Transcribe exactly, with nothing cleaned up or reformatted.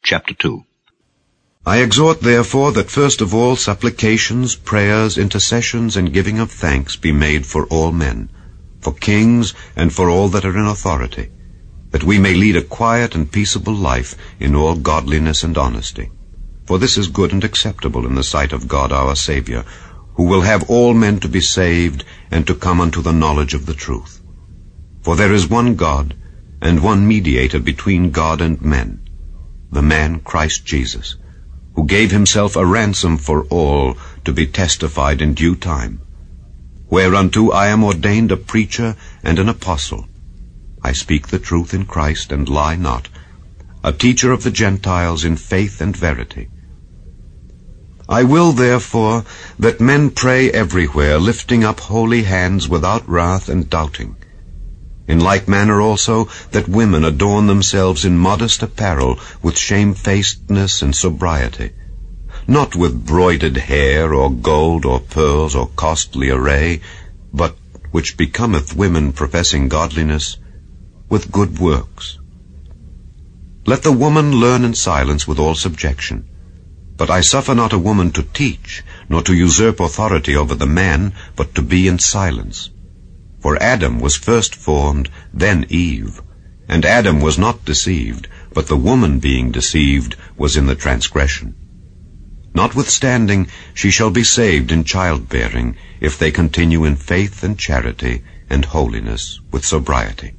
chapter two. I exhort therefore that first of all supplications, prayers, intercessions, and giving of thanks be made for all men, for kings, and for all that are in authority, that we may lead a quiet and peaceable life in all godliness and honesty. For this is good and acceptable in the sight of God our Saviour, who will have all men to be saved and to come unto the knowledge of the truth. For there is one God, and one mediator between God and men, the man Christ Jesus, who gave himself a ransom for all to be testified in due time, whereunto I am ordained a preacher and an apostle. I speak the truth in Christ and lie not, a teacher of the Gentiles in faith and verity. I will therefore that men pray everywhere, lifting up holy hands without wrath and doubting. In like manner also that women adorn themselves in modest apparel, with shamefacedness and sobriety, not with broidered hair, or gold, or pearls, or costly array, but, which becometh women professing godliness, with good works. Let the woman learn in silence with all subjection. But I suffer not a woman to teach, nor to usurp authority over the man, but to be in silence. For Adam was first formed, then Eve. And Adam was not deceived, but the woman being deceived was in the transgression. Notwithstanding, she shall be saved in childbearing, if they continue in faith and charity and holiness with sobriety.